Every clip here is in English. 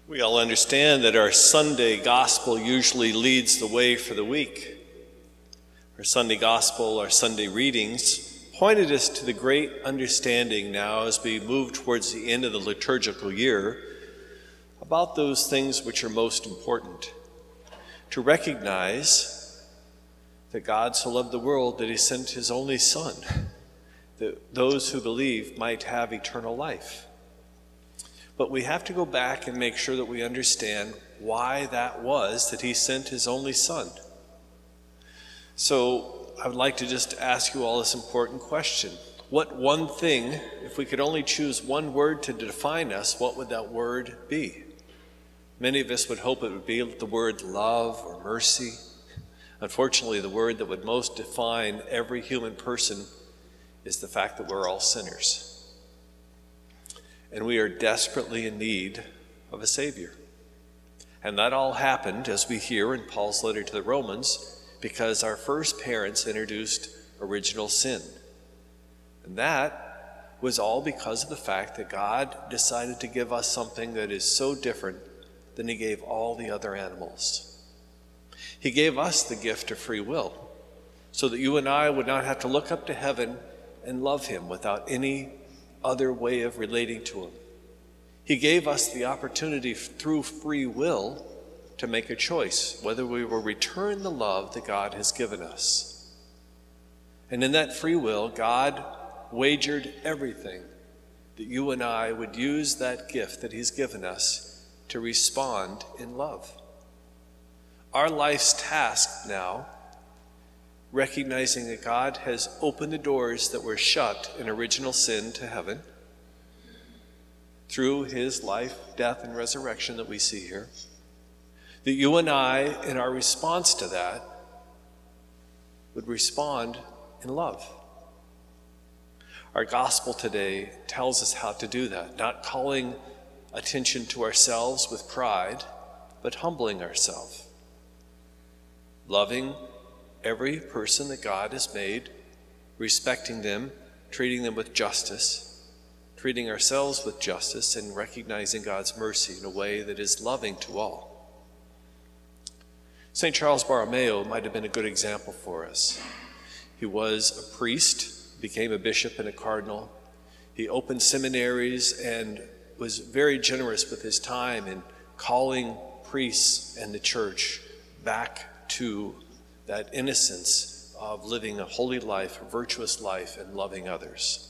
We all understand that our Sunday gospel usually leads the way for the week. Our Sunday gospel, our Sunday readings, pointed us to the great understanding now as we move towards the end of the liturgical year about those things which are most important. To recognize that God so loved the world that he sent his only Son, that those who believe might have eternal life. But we have to go back and make sure that we understand why that was that he sent his only Son. So I would like to just ask you all this important question. What one thing, if we could only choose one word to define us, what would that word be? Many of us would hope it would be the word love or mercy. Unfortunately, the word that would most define every human person is the fact that we're all sinners. And we are desperately in need of a Savior. And that all happened, as we hear in Paul's letter to the Romans, because our first parents introduced original sin. And that was all because of the fact that God decided to give us something that is so different than he gave all the other animals. He gave us the gift of free will, so that you and I would not have to look up to heaven and love him without any other way of relating to him. He gave us the opportunity through free will to make a choice whether we will return the love that God has given us. And in that free will, God wagered everything that you and I would use that gift that he's given us to respond in love. Our life's task now, recognizing that God has opened the doors that were shut in original sin to heaven through his life, death, and resurrection that we see here, that you and I, in our response to that, would respond in love. Our gospel today tells us how to do that, not calling attention to ourselves with pride, but humbling ourselves, loving every person that God has made, respecting them, treating them with justice, treating ourselves with justice, and recognizing God's mercy in a way that is loving to all. St. Charles Borromeo might have been a good example for us. He was a priest, became a bishop and a cardinal. He opened seminaries and was very generous with his time in calling priests and the church back to that innocence of living a holy life, a virtuous life, and loving others.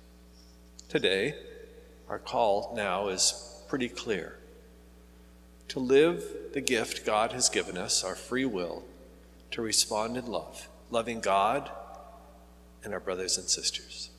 Today, our call now is pretty clear: to live the gift God has given us, our free will, to respond in love, loving God and our brothers and sisters.